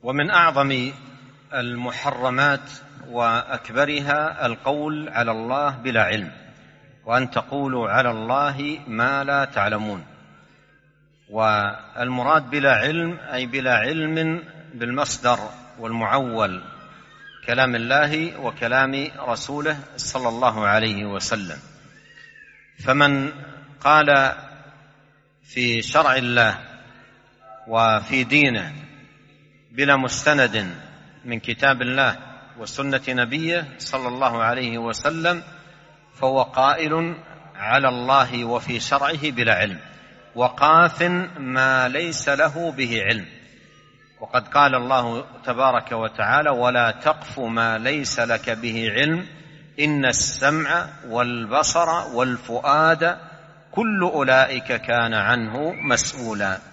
ومن أعظم المحرمات وأكبرها القول على الله بلا علم، وأن تقولوا على الله ما لا تعلمون. والمراد بلا علم أي بلا علم بالمصدر والمعول، كلام الله وكلام رسوله صلى الله عليه وسلم. فمن قال في شرع الله وفي دينه بلا مستند من كتاب الله وسنة نبيه صلى الله عليه وسلم فهو قائل على الله وفي شرعه بلا علم، وقاف ما ليس له به علم. وقد قال الله تبارك وتعالى: ولا تقف ما ليس لك به علم إن السمع والبصر والفؤاد كل أولئك كان عنه مسؤولا.